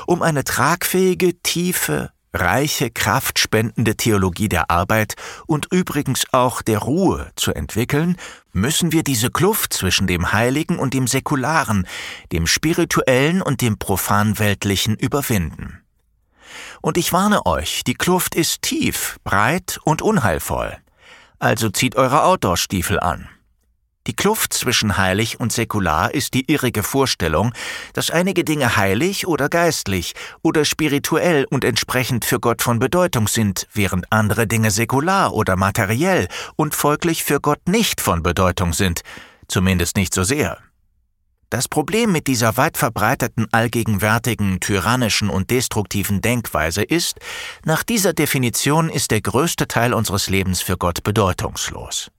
Um eine tragfähige, tiefe, reiche, kraftspendende Theologie der Arbeit und übrigens auch der Ruhe zu entwickeln, müssen wir diese Kluft zwischen dem Heiligen und dem Säkularen, dem Spirituellen und dem Profanweltlichen überwinden. Und ich warne euch, die Kluft ist tief, breit und unheilvoll. Also zieht eure Outdoor-Stiefel an. Die Kluft zwischen heilig und säkular ist die irrige Vorstellung, dass einige Dinge heilig oder geistlich oder spirituell und entsprechend für Gott von Bedeutung sind, während andere Dinge säkular oder materiell und folglich für Gott nicht von Bedeutung sind, zumindest nicht so sehr. Das Problem mit dieser weit verbreiteten, allgegenwärtigen, tyrannischen und destruktiven Denkweise ist, nach dieser Definition ist der größte Teil unseres Lebens für Gott bedeutungslos.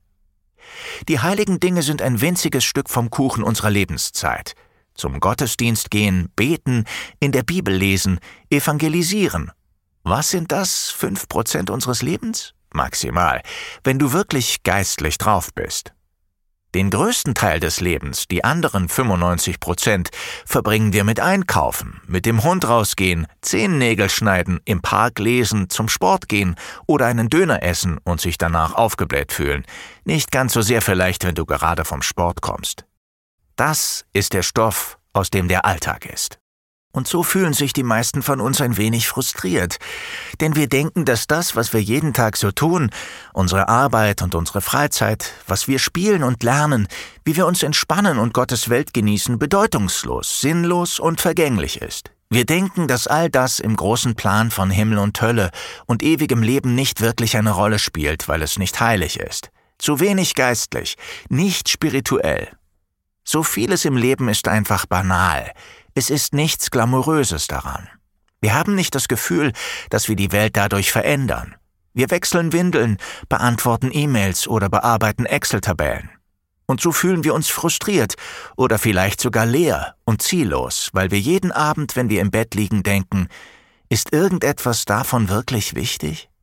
Die heiligen Dinge sind ein winziges Stück vom Kuchen unserer Lebenszeit. Zum Gottesdienst gehen, beten, in der Bibel lesen, evangelisieren. Was sind das? 5% unseres Lebens? Maximal, wenn du wirklich geistlich drauf bist. Den größten Teil des Lebens, die anderen 95%, verbringen wir mit Einkaufen, mit dem Hund rausgehen, Zehennägel schneiden, im Park lesen, zum Sport gehen oder einen Döner essen und sich danach aufgebläht fühlen. Nicht ganz so sehr vielleicht, wenn du gerade vom Sport kommst. Das ist der Stoff, aus dem der Alltag ist. Und so fühlen sich die meisten von uns ein wenig frustriert, denn wir denken, dass das, was wir jeden Tag so tun, unsere Arbeit und unsere Freizeit, was wir spielen und lernen, wie wir uns entspannen und Gottes Welt genießen, bedeutungslos, sinnlos und vergänglich ist. Wir denken, dass all das im großen Plan von Himmel und Hölle und ewigem Leben nicht wirklich eine Rolle spielt, weil es nicht heilig ist. Zu wenig geistlich, nicht spirituell. So vieles im Leben ist einfach banal. Es ist nichts Glamouröses daran. Wir haben nicht das Gefühl, dass wir die Welt dadurch verändern. Wir wechseln Windeln, beantworten E-Mails oder bearbeiten Excel-Tabellen. Und so fühlen wir uns frustriert oder vielleicht sogar leer und ziellos, weil wir jeden Abend, wenn wir im Bett liegen, denken, ist irgendetwas davon wirklich wichtig?